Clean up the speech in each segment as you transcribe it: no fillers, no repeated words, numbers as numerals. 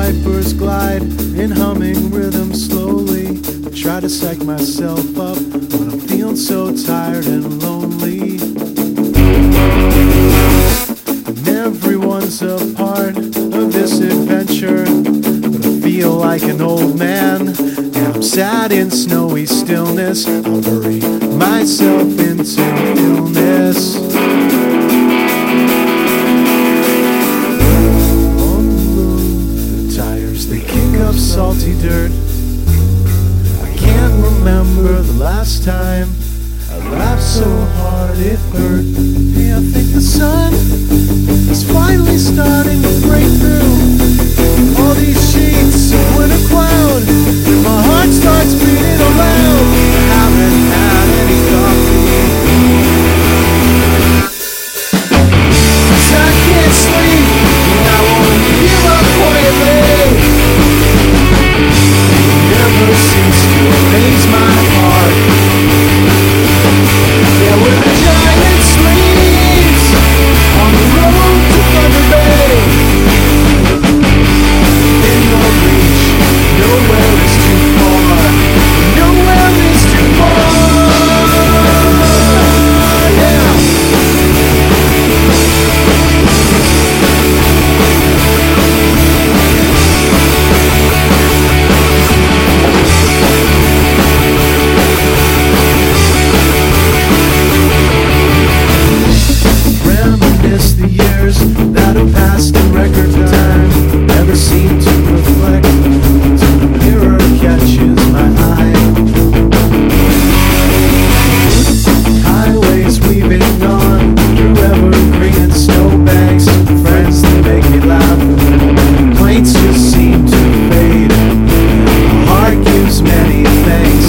vipers glide in humming rhythm slowly. I try to psych myself up when I'm feeling so tired and lonely. And everyone's a part of this adventure, but I feel like an old man, and I'm sad in snowy stillness. I'll bury myself into illness. Salty dirt. I can't remember the last time I laughed so hard it hurt. Hey, I think the sun is finally starting to break through all these sheets of winter cloud, and my heart starts beating aloud. I haven't had any coffee, 'cause I can't sleep, and I won't give up quietly. Never seems to amaze my heart. Yeah, where the giant sleeps on the road to Thunder Bay. In your reach, nowhere is too far. Nowhere is too far. Yeah. The years that have passed in record time never seem to reflect until the mirror catches my eye. Highways we've been on through evergreen and snowbanks, friends that make me laugh. Planes just seem to fade. My heart gives many thanks.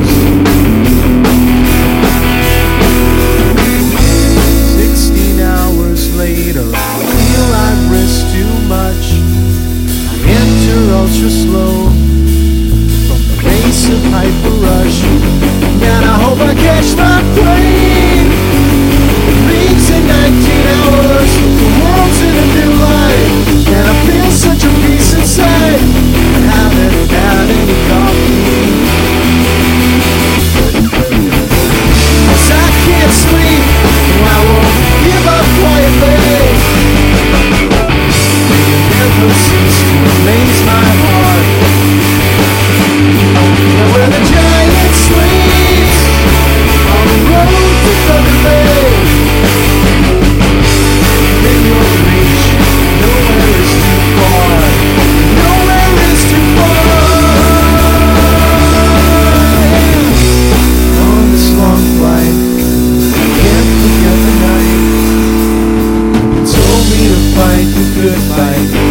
16 hours later, I feel I've risked too much. I enter ultra slow from the base of Hyper Rush, and I hope I catch my plane. It leaves in 19 hours, the world's in a new light, and I feel such a peace inside. I haven't had any coffee, 'cause I can't sleep, and I won't give up quietly. It never seems to amaze my heart. Where the giant sleeps on the road to Thunder Bay. In your reach, nowhere is too far. Nowhere is too far. On this long flight, I can't forget the night. Told me to fight the good fight.